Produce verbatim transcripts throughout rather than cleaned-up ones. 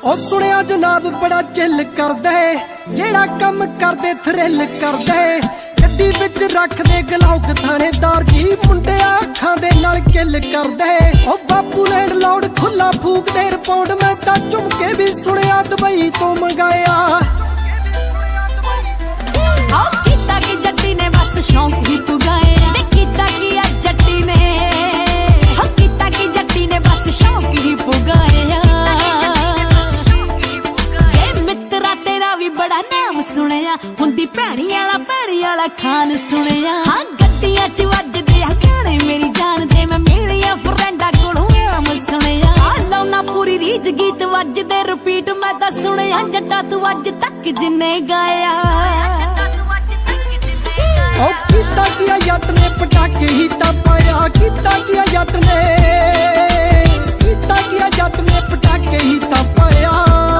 ओ सुनिया जनाब बड़ा चिल करदे, जेड़ा कम करदे थ्रिल करदे। गड्डी विच रखदे गलौक थानेदार जी, मुंडिया अखां दे नाल किल करदे। ओ बापू लैंड लौड खुला फूकदे रिपोर्ट, मैं तां झुमके भी सुनिया दुबई तो मंगाया। कीता कि जट्टी ने बस शौक ही पुगाया, कीता कि जट्टी ने कीता कि जट्टी ने बस शौक ही पुगाया। मित्रा तेरा भी बड़ा नाम सुनिया, हुंदी भैणी आला भैणी आला खान सुनिया। हाँ गड्डियां च वजदे आ गाने मेरी जान दे, मैं मेरिया फ्रेंडा कोलों आम सुनिया। लाउना पूरी रीच गीत वजदे रिपीट, मैं तां सुनिया जट्टा तू अज तक जिन्ने गाया। ओ कीता किया जट ने पटाके ही तां पाया, कीता किया जट ने कीता किया जट ने पटाके ही तां पाया।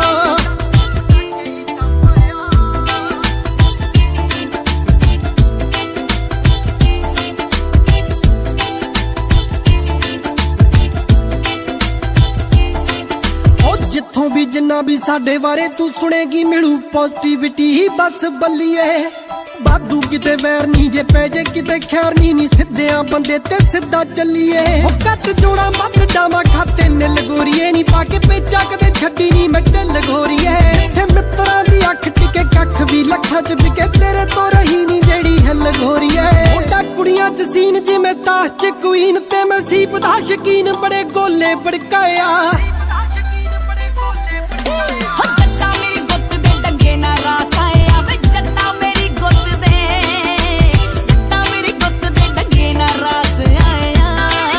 जिथों भी जिन्ना भी साडे बारे तू सुनेगी मिलू पॉजिटिविटी ही बस बल्लीए। बादू किते वैर नी जे पै जे किते खैर नी, नी सिद्धियां बंदे ते सिद्धा चलिए। ओ कट जोड़ा मत डावा खाते निल गोरीए, नी पाके पेचा कदे छड्डी नी मैं ढिल गोरीए। इत्थे मित्तरां दी अख टिके कख भी लखां च बिके, तेरे तो रही नी जेड़ी हिल गोरीए। ओटा कुड़ियां च सीन जिवें ताश च क्वीन, ते मैं सीप दा शकीन बड़े गोले बड़काया। जट्टा मेरी गुत्त दे डंगे ना रास आया, वे जट्टा मेरी गुत्त दे जट्टा मेरी गुत्त दे डंगे ना रास आया।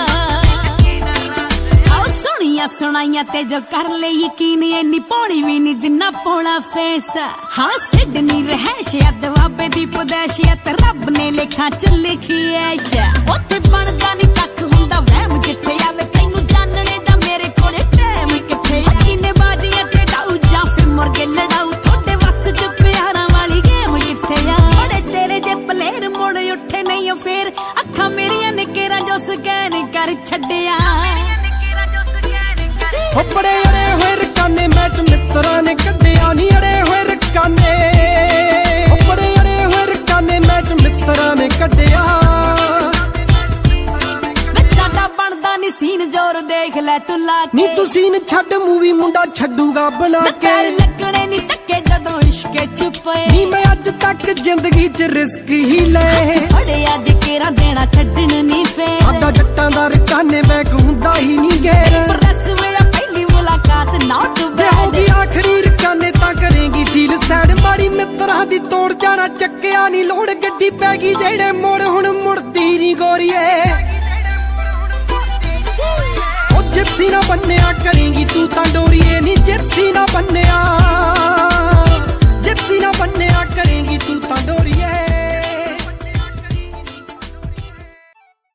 आओ सुनिया सुनाइया ते जो कर ले यकीन, इन्नी पौनी भी नी जिन्ना पौना फेस। हाँ सिडनी रहैशिया दवाबे दी पदैशियत, रब ने लेखा च लिखी है। उत्थे बनदा नी कख हुंदा वहम जिथे आवे, तैनू जानने दा मेरे कोले टाइम किथे। जिन्ने बाजियां मुर्गे लड़ाऊ थोड़े वस च प्यारा वाली गेम किथे आ। बड़े तेरे जे पलेर मुड़ उठे नहीं फिर, अखा मेरिया ने केरा जो स्कैन कर छड्डिया। ओ बड़े अड़े होए रकाने मैच मित्रा ने कड्डिया नी, अड़े होए रकाने ओ बड़े अड़े होए रकाने मैच मित्रा ने कड्डिया। बनदा नी सीन जोर देख ले तू लाके, नी तू सीन छड्ड मूवी मुंडा छड्डूगा बना के। लगने नी तक्के जदों इश्के छुपे, नी मैं अज तक जिंदगी च रिस्क ही ले। बड़े अज केरा देना छड्डन नी पे, साडा जट्टां दा रकाने बैग हुंदा ही नी गैर। रस मेरा पहली मुलाकात नॉट बैड, होगी आखरी रकाने तां करेंगी फील सैड। माड़ी मित्रा दी तोड़ जाना चक्किया नी लोड़, गड्डी पै गई जेड़े मोड़ हुण मुड़दी नी गोरीए। जिप्सी ना बनया करेंगी तू तां डोरीए नी, जे